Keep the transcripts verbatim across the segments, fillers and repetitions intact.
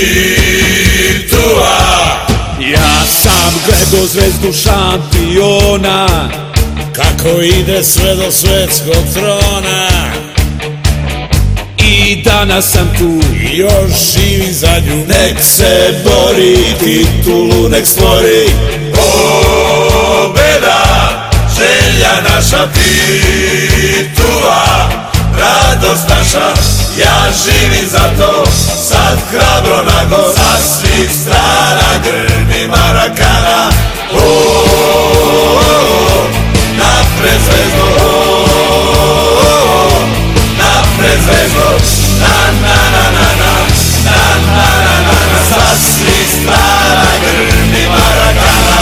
Titua. Ja sam gledao zvezdu šampiona, kako ide sve do svetskog trona. I danas sam tu, još živi za nju. nek se bori, titulu nek stvori. Pobeda, želja naša Titua, radost naša, ja živim za to. Sad hrabro nago, sa svih strana grmi Marakana. Napred zvezdo, napred zvezdo, na na na na na, na na na na na, sa svih strana grmi Marakana.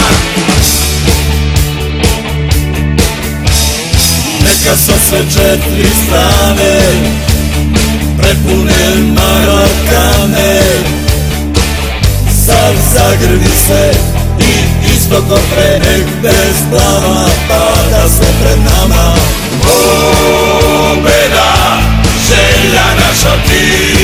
Neka sa sve četiri strane prepune Marakane, sad zagrmi se i istokom pre, nek bez blama pada sve pred nama. Pobeda, želja naša ti.